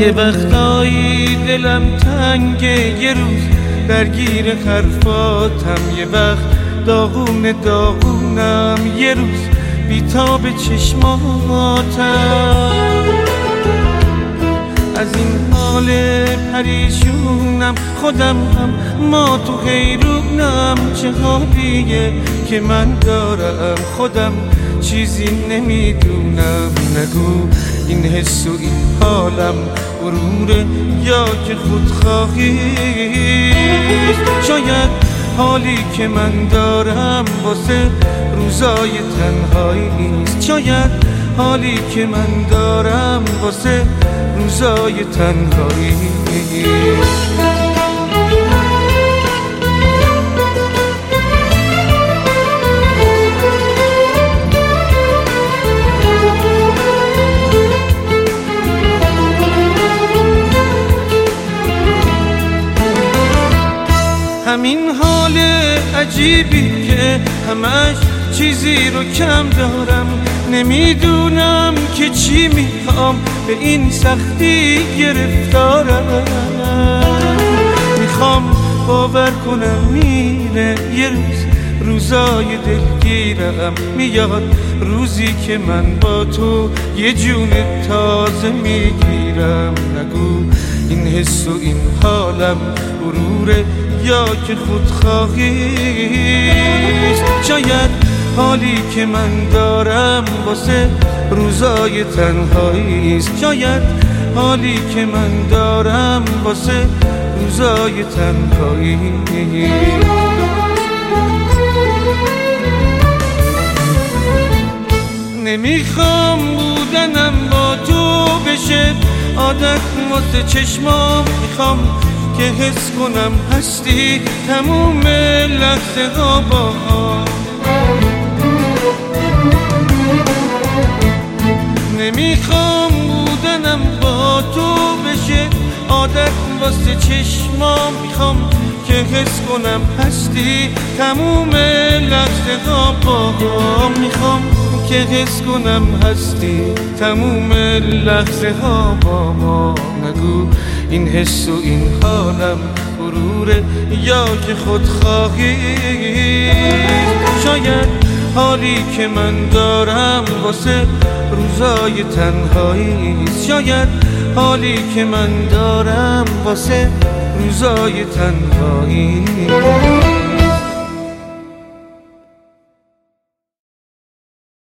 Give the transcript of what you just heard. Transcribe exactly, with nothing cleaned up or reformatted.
یه وقتایی دلم تنگه، یه روز درگیر حرفاتم، یه وقت داغون داغونم، یه روز بیتاب چشماتم. از این حال پریشونم خودم هم ما تو حیرونم، چه حالیه که من دارم خودم چیزی نمیدونم. نگو این حس و این حالم غروره یا که خودخواهیست؟ شاید حالی که من دارم واسه روزای تنهاییست، شاید حالی که من دارم واسه روزای تنهاییست. همین حال عجیبی که همش چیزی رو کم دارم، نمیدونم که چی میخوام، به این سختی گرفتارم. میخوام باور کنم میره یه روز روزای دلگیرم، میاد روزی که من با تو یه جون تازه میگیرم. نگو این حس و این حالم غروره یا که خودخواهیست؟ شاید حالی که من دارم واسه روزای تنهاییست، شاید حالی که من دارم واسه روزای تنهاییست. نمیخوام بودنم با تو بشه عادت واسه چشمام، میخوام که حس کنم هستی تموم لحظه ها با هم. نمیخوام بودنم با تو بشه عادت واسه چشمام، میخوام که حس کنم هستی تموم لحظه ها با هم. میخوام که حس کنم هستی تموم لحظه ها با ما. نگو این حس و این حالم غروره یا که خودخواهیست؟ شاید حالی که من دارم واسه روزای تنهاییست، شاید حالی که من دارم واسه روزای تنهاییست.